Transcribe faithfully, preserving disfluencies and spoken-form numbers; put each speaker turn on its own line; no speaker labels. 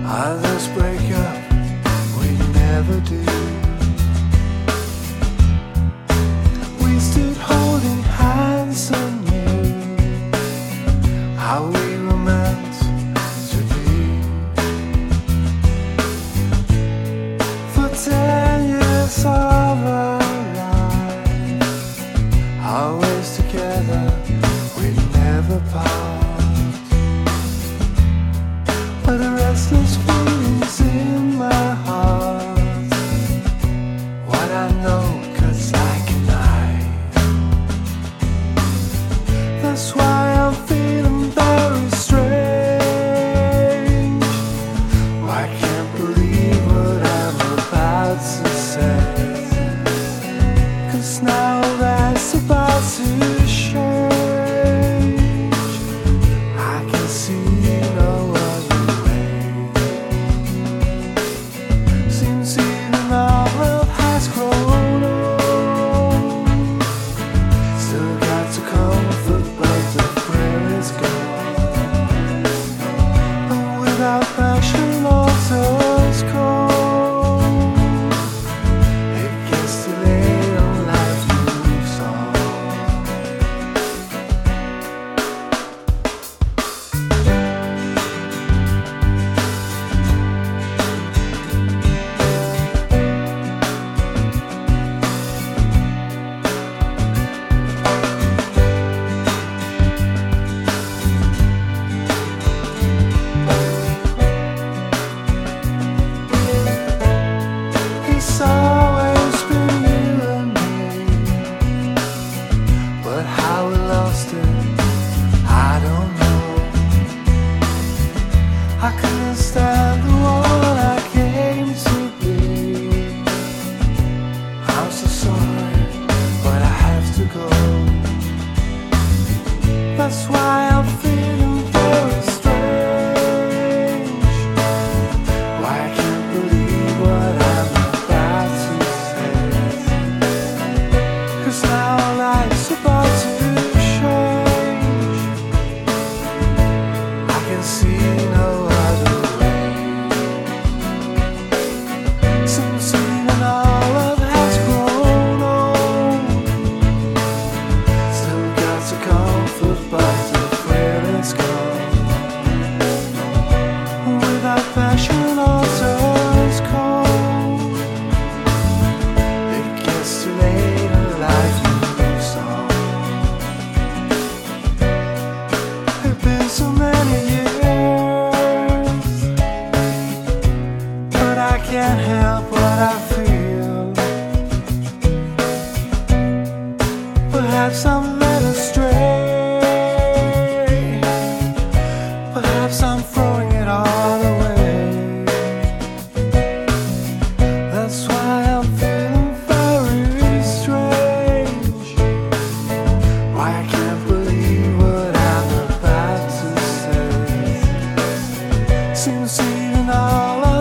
Others break up, we never do. We stood holding hands and knew how we were meant to be. For ten years of our lives, always together, we never part. But the restless feelings in my heart, what I know cuts like a knife. That's why I'm feeling very strange. I can't believe what I'm about to say, 'cause now that's about to change. I can see no other. Seems even our world has grown old. Still got to comfort, but the prayer is gone. And without passion, all turns cold. It gets too late and life moves on. It's always been you and me, but how we lost it, I don't know. I couldn't stand the one I came to be. I'm so sorry, but I have to go. That's why I'm feeling very strange. Why I can't believe what I'm about to say, 'cause now life's about to change. I can see no other way. Since even our love has grown old, still got to comfort, but the thrill is gone. Without passion, all turns cold. It gets too late and life moves on. It's been so many years, but I can't help what I feel. Perhaps I'm led astray. Perhaps I'm throwing it all away. That's why I'm feeling very strange. Why I can't believe what I'm about to say. Seems even all